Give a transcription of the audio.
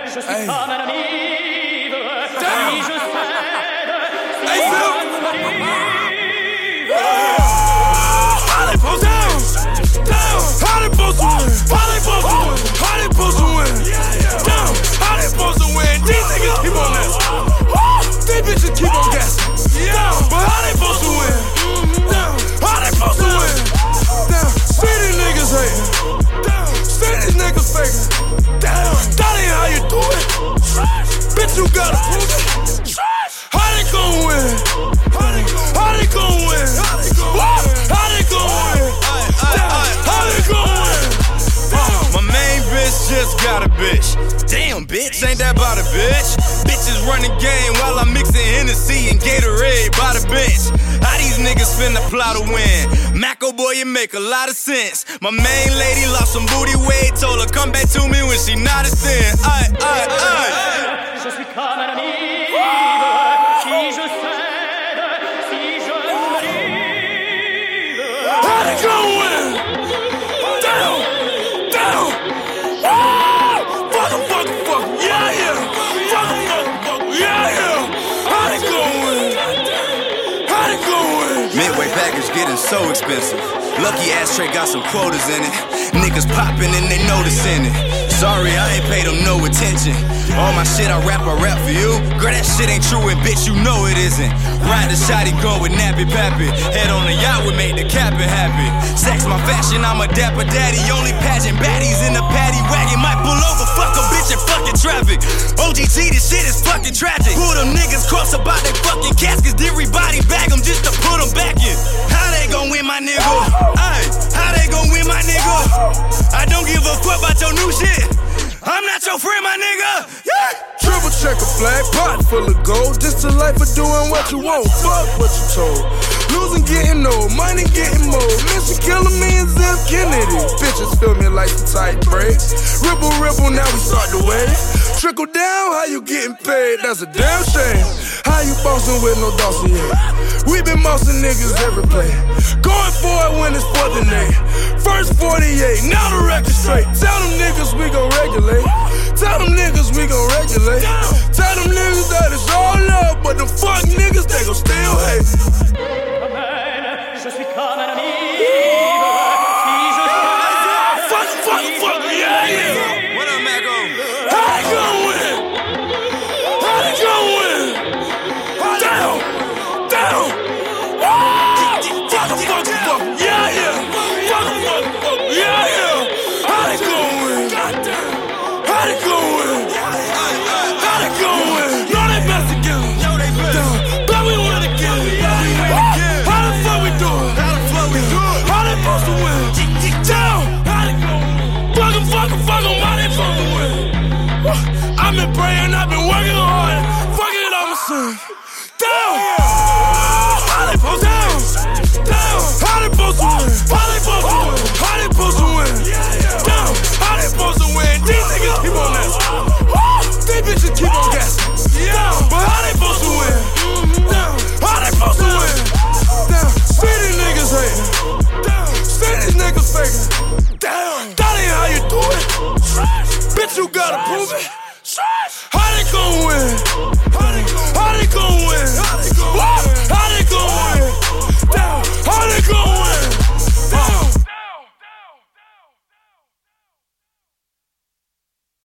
Je suis comme un ami. Down. Je Hey, Phil. How they supposed to win? Down. How they supposed to win? How they supposed to win? How they supposed to win? Down. How they supposed to win? These niggas keep on messing. These bitches keep on guessing. Down. But how they supposed to win? Down. How they supposed to win? Down. See these niggas hating. Down. See these niggas faking. Down. That ain't how you do it. Bitch, you gotta prove it. How they gon' win? How they gon' win? What? How they gon' win? How they gon' win? My main bitch just got a bitch. Damn, bitch, ain't that about a bitch? Bitches running game while I'm mixing Hennessy and Gatorade by the bench. How these niggas finna plot to win? Maco boy, you make a lot of sense. My main lady lost some booty weight, told her come back to me when she not as thin. Je suis comme un ami. Si je cède, si je me livre. How they gon' win? Down, down. Fuck 'em, yeah, yeah. Fuck 'em, yeah, yeah. How they gon' win? How they gon' win? Midway package getting so expensive. Lucky ashtray got some quotas in it. Niggas popping and they noticing it. Sorry, I ain't paid them no attention. All my shit I rap for you. Girl, that shit ain't true and bitch, you know it isn't. Ride the shotty gun with Nappy Pappy. Head on the yacht would make the captain happy. Sex my fashion, I'm a dapper daddy. Only pageant baddies in the paddy wagon. Might pull over, fuck a bitch in fucking traffic. OGT, this shit is fucking tragic. Who them niggas cross about they fucking caskets? Everybody bag them just to put them back in. How they gon' win, my nigga? Ay, how they gon' win, my nigga? I don't give a fuck about your new shit. I'm not your friend, my nigga. Yeah. Triple checker flag, pot full of gold. Just a life of doing what you want. Fuck what you told. Losing, getting old, money getting more. Mission killing me and Zip Kennedy. Bitches feel me like some tight braids. Ripple, ripple, now we start the wave. Trickle down, how you getting paid? That's a damn shame. How you bossing with no dossier? We been bossing niggas every play. Going for it when it's 4th and 8. First 48, now the record straight. Tell them niggas we gon' regulate. Tell them niggas we gon' regulate. Tell them niggas that it's all love, but the fuck niggas, they gon' still hate. Je suis comme un ami. Fuck, yeah, yeah. What up, Maco? How they gon' win? How they gon' win? Down, down. Fuck, yeah, yeah. Fuck, yeah, yeah. How they gon' win? How they gon' win? How they gon' win? Know they best together. But we win together. How the fuck we do it? How they supposed to win? Down. How they gon' win? Fuck 'em, how they supposed to win? I've been praying, I've been working hard. Fuck it, I'm a son. Down. How they supposed to win? Down. How they supposed to win? How they supposed to win? How they supposed to win? Down. How they supposed to win? These niggas keep on messing. These bitches keep on guessing. Down. But how they supposed to win? Down. How they supposed to win? Down. See these niggas hating. Down. See these niggas faking. Down. That ain't how you do it. Bitch, you gotta prove it. How they gon' win?